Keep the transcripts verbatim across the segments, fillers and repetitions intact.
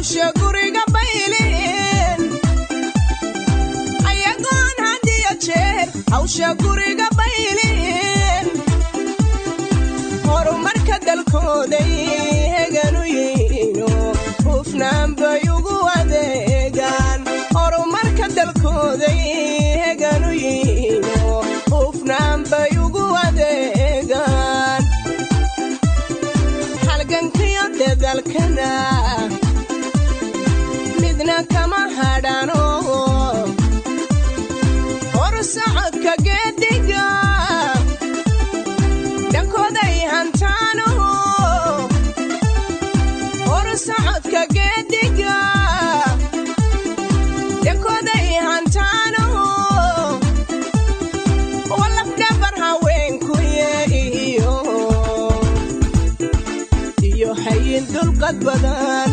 hawsha guriga bayleen ayagoon hadiyo jeer hawsha guriga bayleen horumarka dalkooday heganu yiino hufnaan bay ugu adeegaan horumarka dalkooday heganu yiino hufnaan bay ugu adeegaan halgankiyo dadalkana midna kama hadhano horsocodka geediga dhankooday hantaano horsocodka geediga dhankooday hantaano walaf dhabar haweenkuye iyo iyo hayin dulqad badan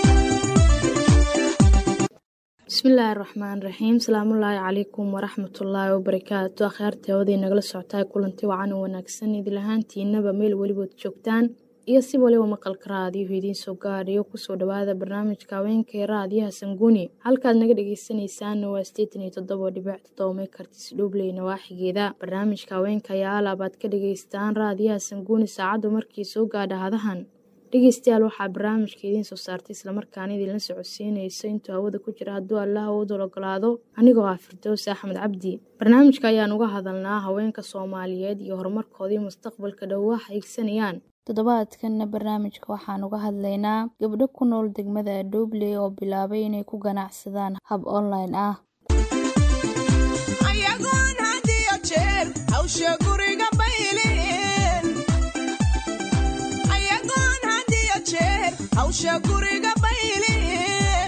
bismillaahi raxmaani raxiim salaamullaahi calaykum waraxmatullaahi wabarakaatu akhyaarta hawada nagala socotaa kulanti wacan oo wanaagsan idil ahaantiinaba meel weliba joogtaan iyo si waliba maqalka raadiyo idiin soo gaadhayo kusoo dhawaada barnaamijka haweenka ee raadiyaha Sanguni halkaad naga dhageysanaysaana waa siddeetan iyo toddoba dhibic toddoba megahertz Dhuubley nawaaxigeeda barnaamijka haweenka ayaa alaabaad ka dhageystaan raadiyaha Sanguni saacadu markii soo gaadha hadahan dhegeystayaal waxaa barnaamijka idiin soo saartay isla markaana idin la socodsiinayso intuu hawada ku jira hadduu Allah u ogolaado anigoo ah Firdaws Axmed Cabdi barnaamijka ayaan uga hadalnaa haweenka Soomaaliyeed iyo horumarkooda mustaqbalka dhow wax ay igsanayaan toddobaadkan barnaamijka waxaan uga hadlaynaa gabdho ku nool degmada Dhuubley oo bilaabay inay ku ganacsadaan hab online ah ayagoon hadiyo jeer hawsha guriga bayleen ayagoon hadiyo jeer hawsha guriga bayleen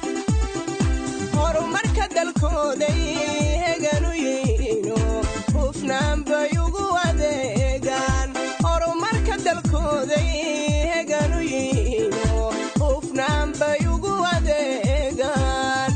horumarka dalkooday heganu yiino hufnaan bay ugu adeegaan horumarka dalkooday heganu yiino hufnaan bay ugu adeegaan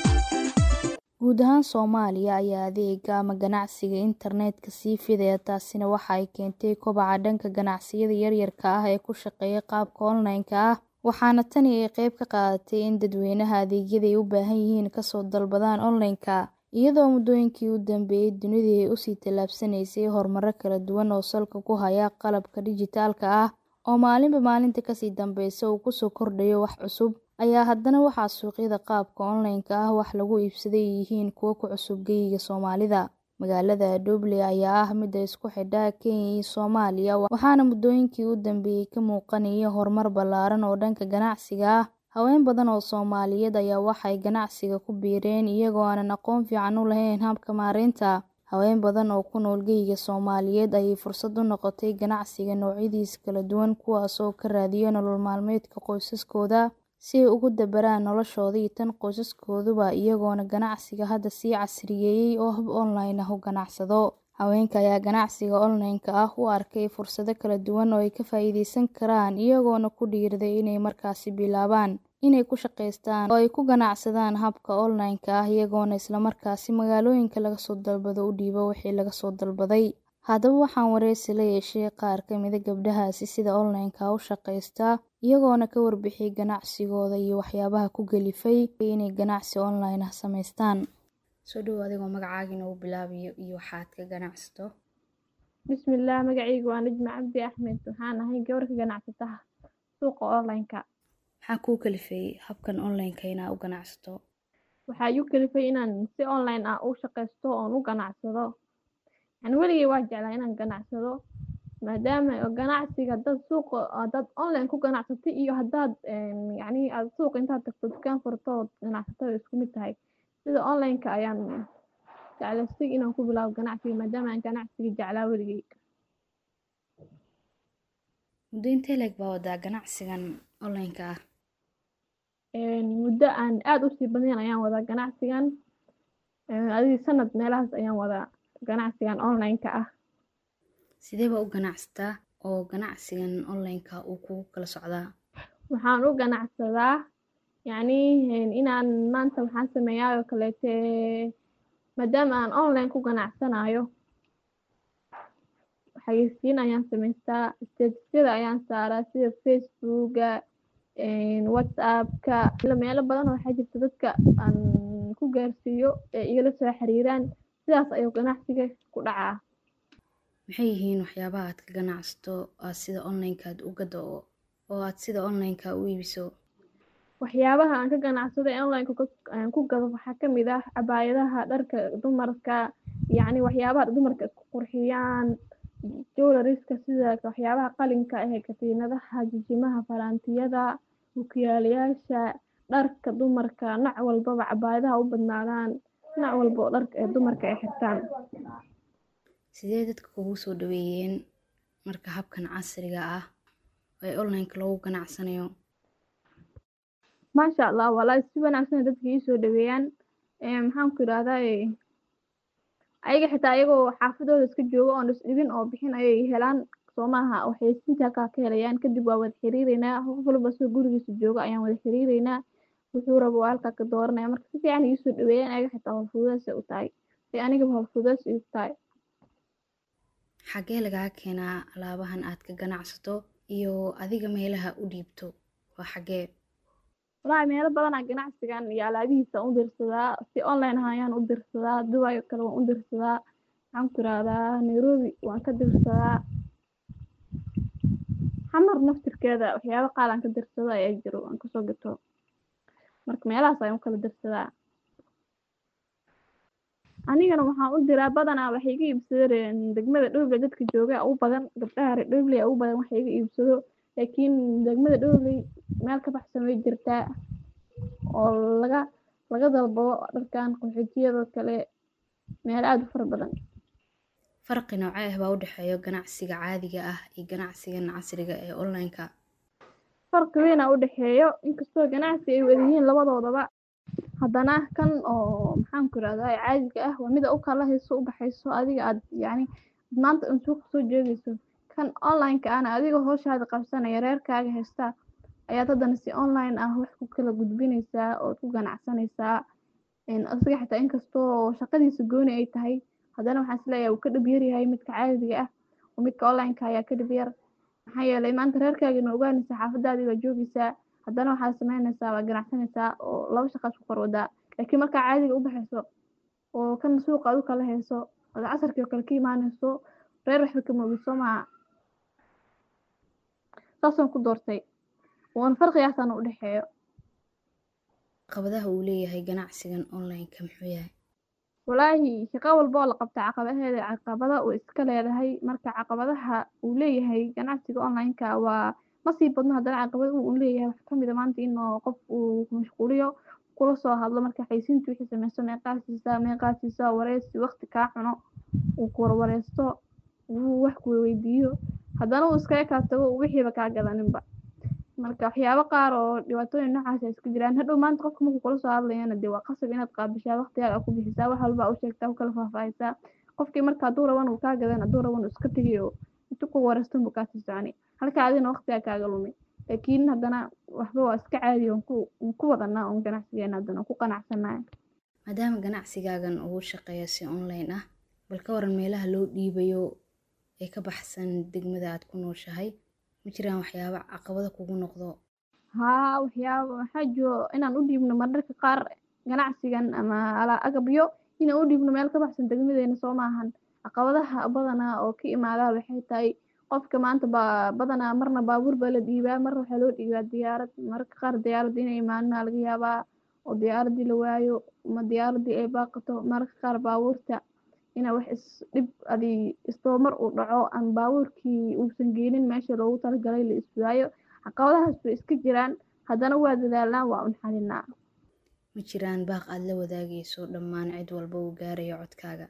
guud ahaan Soomaaliya ayaa adeega ama ganacsiga internetka sii fidaya taasina waxa ay keentay kobaca dhanka ganacsiyada yaryarka ah ee ku shaqeeya qaabka online-ka ah waxaana tani ay qayb ka qaadatay in dadweynaha adeegyada ay u baahan yihiin ka soo dalbadaan online-ka iyadoo muddooyinkii u dambeeyay dunida ay u sii tallaabsanaysay horumaro kala duwan oo salka ku haya qalabka dhijitaalka ah oo maalinba maalinta ka sii dambaysa uu ku soo kordhayo wax cusub ayaa haddana waxaa suuqyada qaabka online-ka ah wax lagu iibsaday yihiin kuwa ku cusub geyiga Soomaalida magaalada Dhuubley ayaa ah mid isku xidha Kenya iyo Soomaaliya waxaana muddooyinkii u dambeeyay ka muuqanaya horumar ballaaran oo dhanka ganacsiga ah haween badan oo Soomaaliyeed ayaa waxay ganacsiga ku biireen iyagoo aan aqoon fiican u lahayn habka maareynta haween badan oo ku nool geyiga Soomaaliyeed ayay fursad u noqotay ganacsiga noocyadiisa kala duwan kuwaas oo ka raadiyo nolol maalmeedka qoysaskooda si ay ugu dabaraan noloshooda iyo tan qoysaskooduba iyagoona ganacsiga hadda sii casriyeeyay oo hab online ah u ganacsado haweenka ayaa ganacsiga online-ka ah u arkay fursado kala duwan oo ay ka faa'iideysan karaan iyagoona ku dhiirday inay markaasi bilaabaan inay ku shaqeystaan oo ay ku ganacsadaan habka online-ka ah iyagoona isla markaasi magaalooyinka laga soo dalbado u dhiibo wixii laga soo dalbaday haddaba waxaan wareysi la yeeshay qaar ka mid ah gabdhahaasi sida online-ka u shaqeysta iyagoona ka warbixiyay ganacsigooda iyo waxyaabaha ku galifay inay ganacsi online ah sameystaan soo dhaw adigoo magacaaga u bilaabiyo iyo waxaad ka ganacsato bismillaah magacaygu waa Najma Cabdi Axmed waxaan ahay gabar ka ganacsata suuqa online-ka maxaa kuu kalifay habkan online-ka inaad u ganacsato waxaa igu kalifay inaan si online ah u shaqeysto oon u ganacsado aan weligay waa jeclaa inaan ganacsado maadaama ganacsiga dad suuqa dad online ku ganacsatay iyo haddaad yacni aad suuq intaad tagto dukaan furto ganacsato isku mid tahay sida online-ka ayaan jeclaystay inaan ku bilaabo ganacsiga maadaama aan ganacsiga jeclaa weligay muddo intee leeg baa wadaa ganacsigan online-ka ah muddo aan aad u sii badnayn ayaan wadaa ganacsigan adiga sanad meelahaas ayaan wadaa ganacsigan online-ka ah sidee baa u ganacsataa oo ganacsigan online-ka uu kugu kala socdaa waxaan u ganacsadaa yacni inaan maanta waxaan sameeyaa oo kaleete maadaama aan online ku ganacsanayo xayeysiin ayaan samaystaa statusyada ayaan saaraa sida facebooka whatsappka meelo badan oo waxaa jirta dadka aan ku gaarsiiyo ee igala soo xiriiraan sidaas ayuu ganacsiga ku dhacaa. maxay yihiin waxyaabaha aad ka ganacsato aad sida online-ka aad u gado oo aad sida online-ka u iibiso? waxyaabaha aan ka ganacsado ee online-ka aan ku gado waxaa ka mid ah cabaayadaha, dharka dumarka, yacni waxyaabaha dumarka isku qurxiyaan, jewelry-ska sida waxyaabaha qalinka ah, katiinadaha, jijimaha, faraantiyada, ookiyaalayaasha, dharka dumarka nooc walbaba cabaayadaha u badnaadaan, nooc walba oo dharka ee dumarka ay xirtaan. sidee dadka kugu soo dhaweeyeen marka habkan casriga ah ee online-ka loogu ganacsanayo? maasha allah walahi si wanaagsan ay dadka ii soo dhaweeyaan. maxaan ku idhahdaa ayaga xitaa ayagoo xaafadooda iska jooga oon isdhibin oo bixin ayay helaan soo maaha, waxay sinta halkaa ka helayaan. kadib waa wada xiriireynaa, qof walba soo gurigiisa jooga ayaan wada xiriireynaa, wuxuu rabo waa halkaa ka dooranaya. marka si fiican ii soo dhaweeyaan, ayaga xitaa hawl fududeys ay u tahay si anigaba hawl fududeys igu tahay. xagee lagaa keenaa alaabahan aad ka ganacsato iyo adiga meelaha u dhiibto waa xagee? walahi meelo badanaa ganacsigan iyo alaabihiisa u dirsadaa, si online ah ayaan u dirsadaa, Dubai oo kale waan u dirsadaa, maxaan ku idhahdaa Nairobi waan ka dirsadaa, xamar naftirkeeda waxyaabo qaar aan ka dirsado ayaa jiro aan kasoo gato. marka meelahaas ayaan u kala dirsadaa. anigana waxaan u diraa badanaa waxay iga iibsadeen degmada Dhoble dadka jooga ugu badan, gabdhaha reer Dhoble ugu badan waxay iga iibsado, laakiin degmada Dhoble meel ka baxsan way jirtaa oo laga laga dalbado dharkan qaxootiyada kale meel aad u fara badan. farqi noocee ah baa u dhexeeya ganacsiga caadiga ah iyo ganacsigan casriga ee online-ka? farqi weyn aa u dhexeeyo, inkastoo ganacsi ay wada yihiin labadoodaba, haddana kan oo maxaan ku idhahdaa caadiga ah waa mida u kala hayso u baxayso adiga aad yacni maanta un suuqa soo jeedayso. kan online-ka ahna adiga hawshaada qabsanaya reerkaaga haysta ayaad haddana si online ah wax ku kala gudbinaysaa ood ku ganacsanaysaa. asiga xitaa inkastoo shaqadiisa gooni ay tahay, haddana waxaan isleeyahay wuu ka dhib yar yahay midka caadiga ah oo midka online-ka ayaa ka dhib yar. maxaa yeelay maanta reerkaagina ogaanaysaa, xaafadaadii waa joogaysaa, haddana waxaad samaynaysaa waa ganacsanaysaa oo laba shaqaad ku korwadaa. laakiin markaa caadiga u baxayso oo kan suuqa aad u kala hayso ood casarkii oo kale ka imaanayso, reer waxba kama ogid soo maaha. saasaan ku doortay, waan farqigaasana u dhexeeyo. caqabadaha uu leeyahay ganacsigan online-ka muxuu yahay? walaahi shaqo walba oo la qabta caqabadeeda caqabada uu iska leedahay. marka caqabadaha uu leeyahay ganacsiga online-ka waa ma sii badno, haddana caqabada uu leeyahay waxaa ka mid a maanta in qof uu mashquuliyo kula soo hadlo marka xaysiinta wixii sameyso meeqaasiisa meeqaasiisa wareysi waqti kaa cuno uu ku warwareysto uu wax ku weydiiyo haddana uu iskaga kaa tago wixiiba kaa gadaninba. marka waxyaabo qaar oo dhibaatooyin noocaas iska jiraan. hadhow maanta qofka markuu kula soo hadlayana dee waa qasab inaad qaabishaa, waqtigaaga ku bixisaa, wax walba u sheegtaa, u kala faahfaahisaa. qofkii marka hadduu raban uu kaa gadan, hadduu raban uu iska tegayo intuu ku wareystan buu kaa sii soconi, halka adina waqtigaa kaaga lumi. laakiin haddana waxba waa iska caadi on ku ku wadanaa on ganacsigeena haddana ku qanacsanahay. maadaama ganacsigaagan ugu shaqeeya si online ah, bal ka waran meelaha loo dhiibayo ee ka baxsan degmada aad ku nooshahay, ma jiraan waxyaabo caqabada kugu noqdo? haa waxyaabo waxaa jiro inaan u dhiibno mararka qaar ganacsigan ama ala agabyo inaan u dhiibno meel ka baxsan degmadeena soo maahan. caqabadaha badanaa oo ka imaada waxay tahay qofka maanta baa badanaa marna baabuur baa la dhiibaa, marna waxaa loo dhiibaa diyaarad. mararka qaar diyaaradda inay imaanina laga yaabaa oo diyaaradii la waayo ama diyaaradii ay baaqato. mararka qaar baabuurta ina wax is dhib adi istoomar uu dhaco ama baabuurkii uusan geenin meesha loogu talagalay la iswaayo. caqabadahaas way iska jiraan, haddana waa dadaalnaa waa un xalinaa. ma jiraan baaq aad la wadaagayso dhammaan cid walba uu gaarayo codkaaga?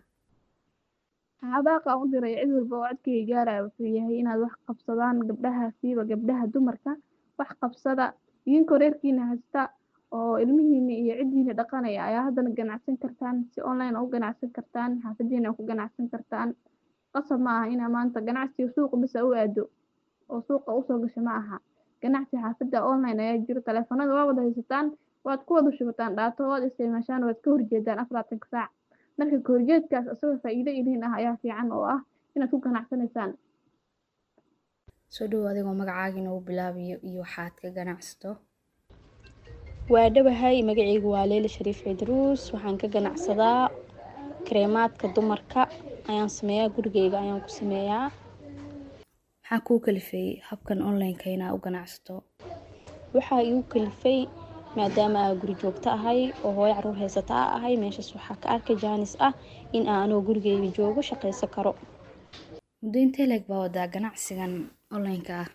haa baaqa aan u diray cid walba oo codkayga gaaraya wuxuu yahay inaad wax qabsadaan gabdhaha, siiba gabdhaha dumarka wax qabsada. idinkoo reerkiina haysta oo ilmihiina iyo ciddiina dhaqanaya ayaa haddana ganacsan kartaan, si online u ganacsan kartaan, xaafadiina ku ganacsan kartaan. qasab ma aha inaa maanta ganacsiga suuqa bisa u aado oo suuqa usoo gasho ma aha. ganacsi xaafada online ayaa jiro, taleefanada waa wada haysataan, waad ku wada shubataan dhaato, waad isticmaashaan, waad ka horjeedaan afartanka saac. marka ka horjeedkaas isagoo faa'iido idin ah ayaa fiican oo ah inaad ku ganacsanaysaan. Soo dhawow adigoo magacaaga inoo bilaabayo iyo waxaad ka ganacsato. waa dhawahay magacaygu waa Leila Shariif Cidruus waxaan ka ganacsadaa kareemaadka dumarka ayaan sameeyaa gurigeyga ayaan ku sameeyaa. Maxaa kuu kalifay habkan online-ka inaad u ganacsato? waxaa igu kalifay maadaama aan guri joogto ahay oo hooyo caruur haysata ahay meeshaas waxaa ka arkay jaanis ah in aan anoo gurigeyga joogo shaqaysan karo. Muddo intee leeg baa wadaa ganacsigan online-ka ah?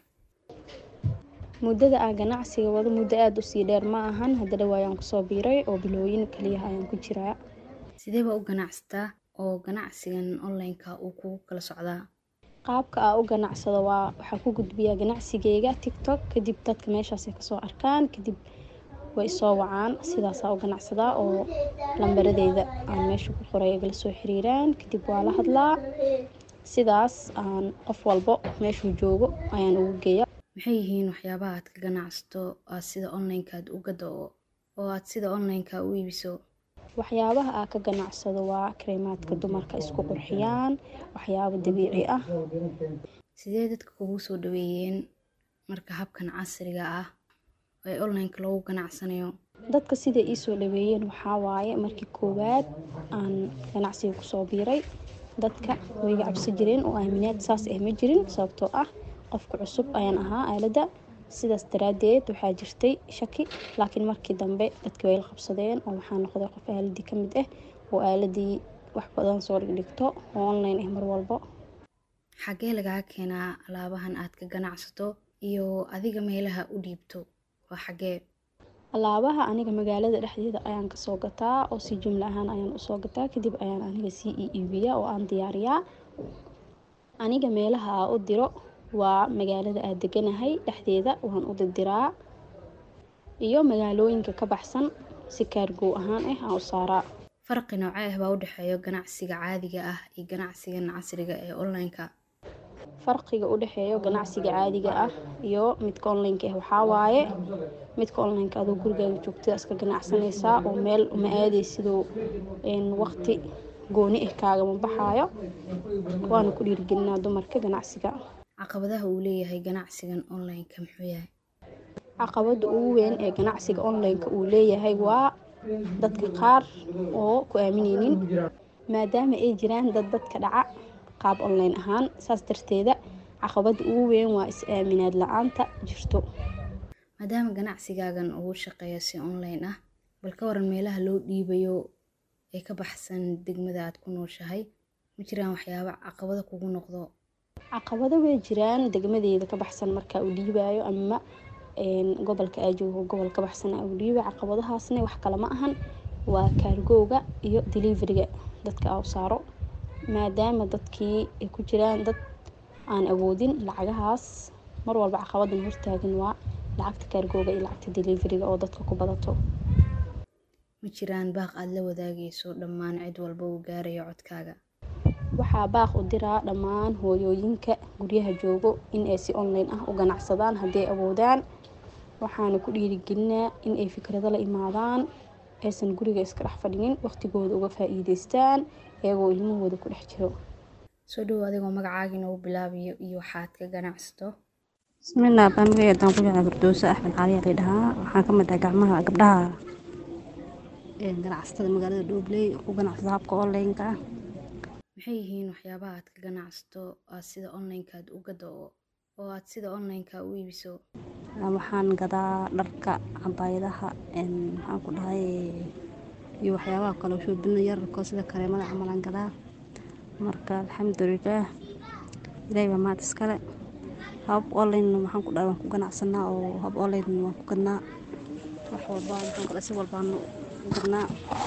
muddada aan ganacsiga wado muddo aad u sii dheer ma ahan, hadda dhawaan kusoo biiray oo bilooyin kaliya ayaan ku jiraa. Sidee baa u ganacsataa oo ganacsigan online-ka uu kugu kala socdaa? qaabka aan u ganacsado waa waxaa ku gudbiyaa ganacsigeyga TikTok, kadib dadka meeshaas ay kasoo arkaan, kadib way soo wacaan, sidaas aan u ganacsadaa oo lambaradeyda aan meesha ku qoray igala soo xiriiraan, kadib waa la hadlaa, sidaas aan qof walbo meeshuu joogo ayaan ugu geeyaa. Maxay yihiin waxyaabaha aad ka ganacsato aad sida online-ka aad u gado oo aad sida online-ka u iibiso? waxyaabaha aan ka ganacsado waa kareemaadka dumarka isku qurxiyaan, waxyaabo dabiici ah. Sidee dadka kugu soo dhaweeyeen marka habkan casriga ah ee online-ka lagu ganacsanayo? dadka sida ii soo dhaweeyeen waxaa waaye markii koowaad aan ganacsiga kusoo biiray dadka way iga cabsi jireen oo aaminaad saas ah ma jirin, sababtoo ah qofka cusub ayaan ahaa aaladda, sidaas daraadeed waxaa jirtay shaki, laakiin markii dambe dadka way la qabsadeen oo waxaa noqday qof aaladii ka mid ah oo aaladii wax badan soo dhigto oo online ah mar walbo. Xagee lagaa keenaa alaabahan aad ka ganacsato iyo adiga meelaha u dhiibto waa xagee? alaabaha aniga magaalada dhexdeeda ayaan kasoo gataa oo si jumla ahaan ayaan usoo gataa, kadib ayaan aniga sii iibiyaa oo aan diyaariyaa. aniga meelaha aan u diro waa magaalada aan deganahay dhexdeeda waan u diraa iyo magaalooyinka ka baxsan si kaargo ahaan ah aan u saaraa. Farqi noocee ah baa u dhexeeya ganacsiga caadiga ah iyo ganacsigan casriga ee online-ka? farqiga u dhexeeya ganacsiga caadiga ah iyo midka online-ka ah waxaa waaye midka online-ka adoo gurigaaga joogtada iska ganacsanaysaa oo meel uma aadaysidoo waqti gooni ah kaagama baxaayo, waana ku dhiirigelinaa dumarka ganacsiga. Caqabadaha uu leeyahay ganacsigan online-ka muxuu yahay? caqabada ugu weyn ee ganacsiga online-ka uu leeyahay waa dadka qaar oo ku aaminaynin, maadaama ay jiraan dad dadka dhaca qaab online ahaan, saas darteeda caqabada ugu weyn waa is-aaminaad la-aanta jirto. Maadaama ganacsigaagan uu shaqeeyo si online ah, bal ka waran meelaha loo dhiibayo ee ka baxsan degmada aad ku nooshahay, ma jiraan waxyaabo caqabado kugu noqdo? caqabado way jiraan degmadeeda ka baxsan marka uu dhiibayo ama gobolka aan joogo gobol ka baxsan uu dhiibayo. caqabadahaasna wax kale ma ahan, waa kaargooga iyo delivery-ga dadka aan u saaro, maadaama dadkii ay ku jiraan dad aan awoodin lacagahaas. mar walba caqabadan hortaagan waa lacagta kaargooga iyo lacagta delivery-ga oo dadka ku badato. Ma jiraan baaq aad la wadaagayso dhammaan cid walba uu gaarayo codkaaga? waxaa baaq u diraa dhammaan hooyooyinka guryaha joogo in ay si online ah u ganacsadaan hadday awoodaan, waxaana ku dhiirigelinaa in ay fikrado la imaadaan, aysan guriga iska dhex fadhinin, waqtigooda uga faa'iidaystaan iyagoo ilmahooda ku dhex jiro. Soo dhawow adigoo magacaaga inoo bilaabayo iyo waxaad ka ganacsato. bismillah baan magacaydan ku jeclaa Firdowsa Axmed Cali la dhahaa, waxaan ka mid ah gacmaha gabdhaha ee ganacsatada magaalada Doobley ku ganacsada habka online-ka ah. Maxay yihiin waxyaabaha aad ka ganacsato aad sida online-ka aad u gado oo aad sida online-ka u iibiso? waxaan gadaa dharka, cabaayadaha, maxaan ku dhahay iyo waxyaabaha kale oo shoobin yararka sida kareemada camal aan gadaa. marka alxamdulillah ilaahay baa mahad iskale. hab online waxaan ku dhahay waan ku ganacsanaa oo hab online waan ku gadnaa, wax walba waxaan kala si walba aan u gadnaa.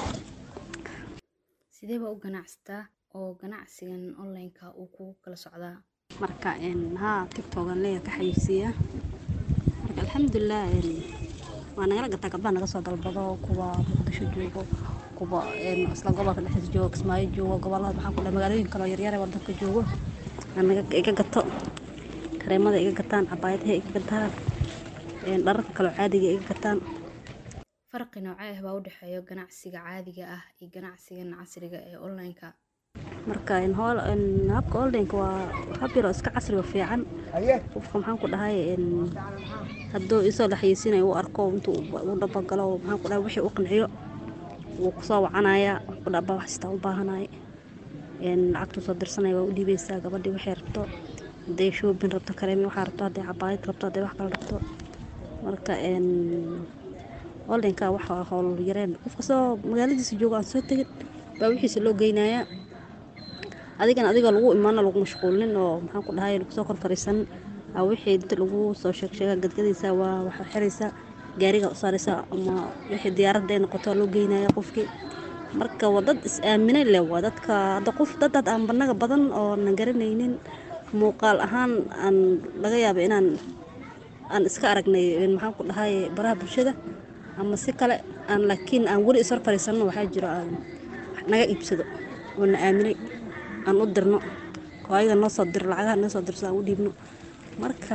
Sidee baa u ganacsataa oo ganacsigan online-ka uu kugu kala socdaa? marka haa TikTok aan leeyahay ka xayisiya. marka alxamdulillah waan nagala gataa gabdhaha naga soo dalbado kuwa Muqdisho joogo, kuwa isla gobolka dhexdiisa joogo, Kismaayo joogo, gobolada waxaan ku dhahay magaalooyin kale oo yaryar ee wadanka joogo aan naga iga gato, kareemada iga gataan, cabaayadaha iga gataan, dharka kale oo caadiga iga gataan. Farqi noocee ah baa u dhexeeya ganacsiga caadiga ah iyo ganacsigan casriga ee online-ka? marka in hool in habka online-ka waa hab yar oo iska casri oo fiican qofka maxaan ku dhahay in hadduu isoo la xayeysiinayo uu arko intuu u dhabagalo maxaan ku dhahay wixii u qanciyo wuu kusoo wacanaya ku dhaba wax kasta u baahanay in lacagtu soo dirsanaya waa u dhiibaysaa gabadhii waxay rabto hadday shoobin rabto kareemi waxaa rabto hadday cabaayad rabto hadday wax kale rabto marka in online-ka waxa howl yareen qofka soo magaaladiisa jooga aan soo tegin baa wixiisa loo geynayaa adigan adiga lagu imaana lagu mashquulin oo maxaan ku dhahay lagu soo kor fariisan aa wixii inta lagu soo sheeg sheega gadgadaysa waa waxa xiraysa gaariga u saaraysa ama wixii diyaaradda ay noqoto loo geynaya qofkii marka waa dad is aaminay leh waa dadka hadda qof dad dad aan banaga badan oo aan garanaynin muuqaal ahaan aan laga yaabo inaan aan iska aragnay maxaan ku dhahay baraha bulshada ama si kale aan laakiin aan weli isor fariisanno waxaa jiro aan naga iibsado oo na aaminay aan u dirno oo ayaga noo soo dir lacagaha noo soo dirso aan u dhiibno marka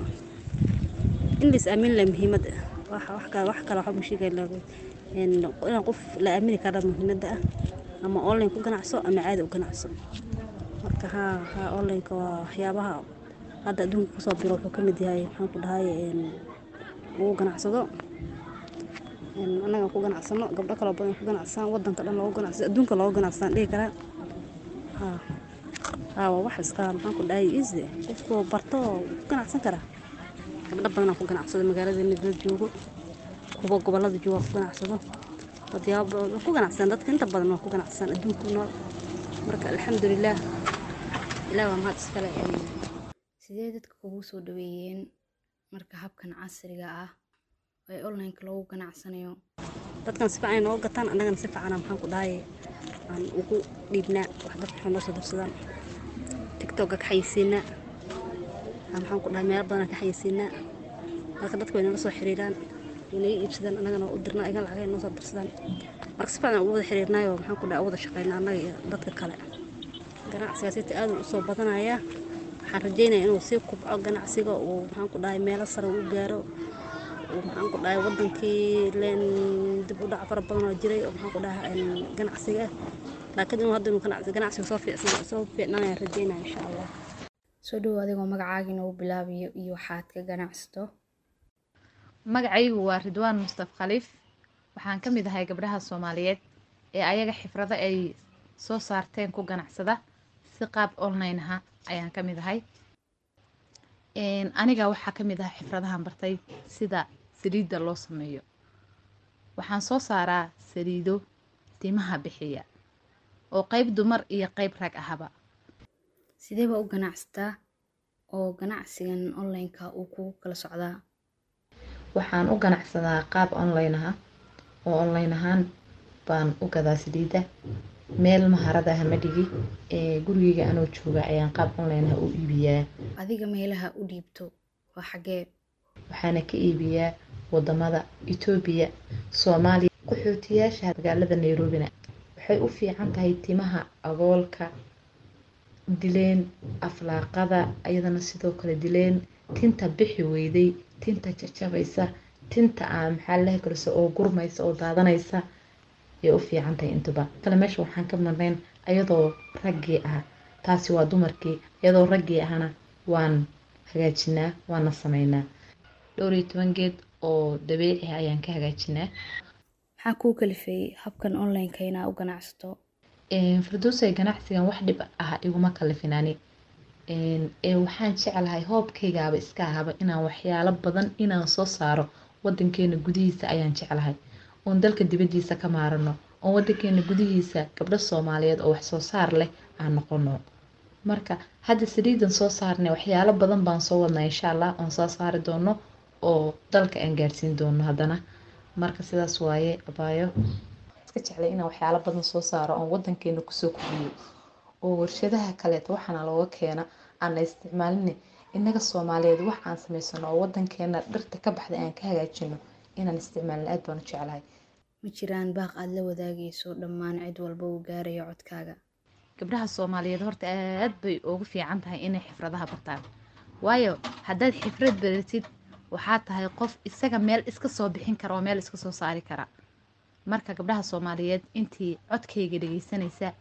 in la is aamin leh muhiimad wax wax kale wax kale waxa mushkiil ah in inaan qof la aamini karo muhiimadda ah ama online ku ganacso ama caadi u ganacso marka ha ha online-ka waa waxyaabaha hadda adduunka kusoo biro wuxuu ka mid yahay maxaan ku dhahay in lagu ganacsado in anaga ku ganacsano gabdho kale badan ku ganacsan wadanka dhan loogu ganacsado adduunka loogu ganacsan dhihi karaa ha ha waa wax iska maxaan ku dhahay easy qofku barto ku ganacsan karaa gabdho badan ku ganacsado magaalada mid la joogo kuwa gobolada jooga ku ganacsado waxyaabo ku ganacsan dadka inta badan waa ku ganacsan adduunka nool marka alxamdulillaah ilaa waa mahad iskale sidee dadka kugu soo dhaweeyeen marka habkan casriga ah ee online-ka lagu ganacsanayo dadkan si fiican oo gataan anagana si fiican maxaan ku dhahay aan ugu dhiibnaa wax dad waxaan noo soo dirsadaan tiktok ka xayeysiinaa maxaan ku dhahay meel badan ka xayeysiinaa marka dadku way nala soo xiriiraan inay iibsadaan anagana u dirnaa iga lacag ay noo soo dirsadaan marka si fiican ugu wada xiriirnaayo maxaan ku dhahay wada shaqeynaa anaga iyo dadka kale ganacsigaasi aad u soo badanaya waxaan rajeynayaa inuu sii kubco ganacsiga uu maxaan ku dhahay meelo sare u gaaro waxaan ku dhahay wadankii leen dib u dhac fara badan oo jiray oo maxaan ku dhahay ganacsiga laakiin inuu hadda inuu ganacsiga ganacsiga soo fiicsan soo fiicnaan rajeynaa insha Allah soo dhaw adigoo magacaaga inuu bilaabiyo iyo waxaad ka ganacsato magacaygu waa Ridwaan Mustaf Khaliif waxaan ka mid ahay gabdhaha Soomaaliyeed ee ayaga xifrado ay soo saarteen ku ganacsada si qaab online ah ayaan ka mid ahay een aniga waxa ka mid ah xifradahan bartay sida saliida loo sameeyo waxaan soo saaraa saliido timaha bixiya oo qayb dumar iyo qayb rag ahaba sidee ba u ganacsataa oo ganacsigan online-ka uu kugu kala socdaa waxaan u ganacsadaa qaab online ah oo online ahaan baan u gadaa saliida meel maharada ah ma dhigi ee gurigeyga anoo jooga ayaan qaab online ah u iibiyaa adiga meelaha u dhiibto waa xagee waxaana ka iibiyaa wadamada Itoobiya Soomaaliya qaxootiyaasha magaalada Nairobi waxay u fiican tahay timaha agoolka dileen aflaaqada ayadana sidoo kale dileen tinta bixi weyday tinta jajabaysa tinta aan maxaa la karso oo gurmaysa oo daadanaysa ee u fiican tahay intuba kala meesha waxaan ka marnayn ayadoo raggii ah taasi waa dumarkii ayadoo raggii ahna waan hagaajinaa waana sameynaa dhowr iyo toban geed oo dabiici ah ayaan ka hagaajinaa maxaa kuu kalifay habkan online-ka inaad u ganacsato een Firdawsay ganacsigan wax dhib ah iguma kalifinaani een ee waxaan jecelahay hoobkaygaaba iska ahaba inaan waxyaalo badan inaan soo saaro wadankeena gudihiisa ayaan jecelahay oon dalka dibadiisa ka maarano oo wadankeena gudihiisa gabdho Soomaaliyeed oo wax soo saar leh aan noqono marka hadda saliidan soo saarnay waxyaalo badan baan soo wadnaa insha Allah oon soo saari doono oo dalka aan gaarsiin doono hadana marka sidaas waaye abaayo iska jeclay inaan waxyaalo badan soo saaro oo wadankeena ku soo kordhiyo oo warshadaha kale waxana looga keena aan isticmaalin inaga Soomaaliyeed wax aan sameysano oo wadankeena dhirta ka baxday aan ka hagaajino inaan isticmaalno aad baan u jeclahay ma jiraan baaq aad la wadaagayso dhammaan cid walba uu gaarayo codkaaga gabdhaha Soomaaliyeed horta aad bay ugu fiican tahay inay xifradaha bartaan waayo haddaad xifrad baratid waxaa tahay qof isaga meel iska soo bixin kara oo meel iska soo saari kara marka gabdhaha Soomaaliyeed intii codkayga dhageysanaysa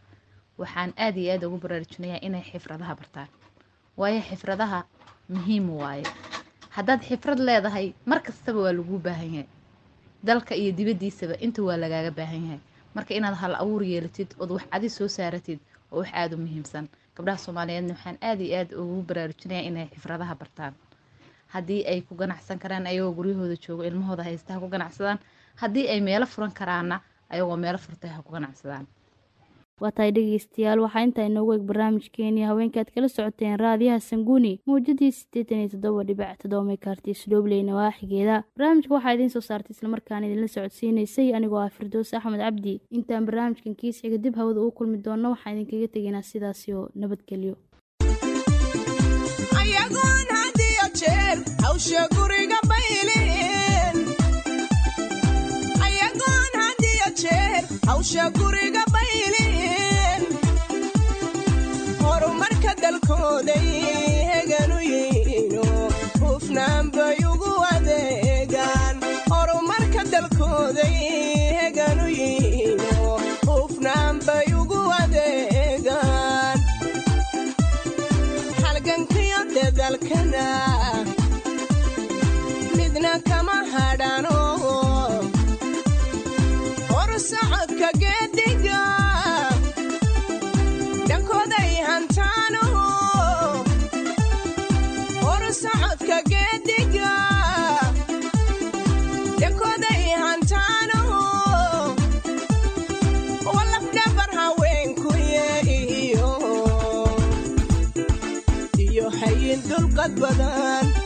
waxaan aad iyo aad ugu baraarujinayaa inay xifradaha bartaan waayo xifradaha muhiim waaye haddaad xifrad leedahay mar kastaba waa laguu baahan yahay dalka iyo dibaddiisaba inta waa lagaaga baahan yahay marka inaad hal abuur yeelatid ood wax adi soo saaratid oo wax aada u muhiimsan gabdhaha soomaaliyeedna waxaan aad iyo aad ugu baraarujinayaa inay xifradaha bartaan haddii ay ku ganacsan karaan ayagoo guryahooda joogo ilmahooda haysta ha ku ganacsadaan haddii ay meelo furan karaanna ayagoo meelo furtay ha ku ganacsadaan waa tahay dhegeystayaal waxaa intaa inoogu eg barnaamijkeenii haweenkaad kala socoteen raadiyaha sanguuni mawjadii siddeetan iyo toddoba dhibic toddoba meekartis dhoobley nawaaxigeeda barnaamijka waxaa idiin soo saartay islamarkaana idinla socodsiinaysay anigoo ah firdoos axmed cabdi intaan barnaamijkan kiis xiga dib hawada ugu kulmi doonno waxaan idinkaga tegaynaa sidaasi oo nabadgelyo ayagoon hadiyo jeer hawsha guriga bayleen ayagoon hadiyo jeer hawsha guriga bayleen horumarka dalkooday heganu yihiino hufnaan bay ugu adeegaan horumarka dalkooday heganu yihiino hufnaan bay ugu adeegaan halgankiyo dadalkana midna kama hadhano horsocodka geediga dhankooday hantaano horsocodka geediga dhankooday hantaano walafdhabar haweenkuye iyo iyo hayin dulqad badan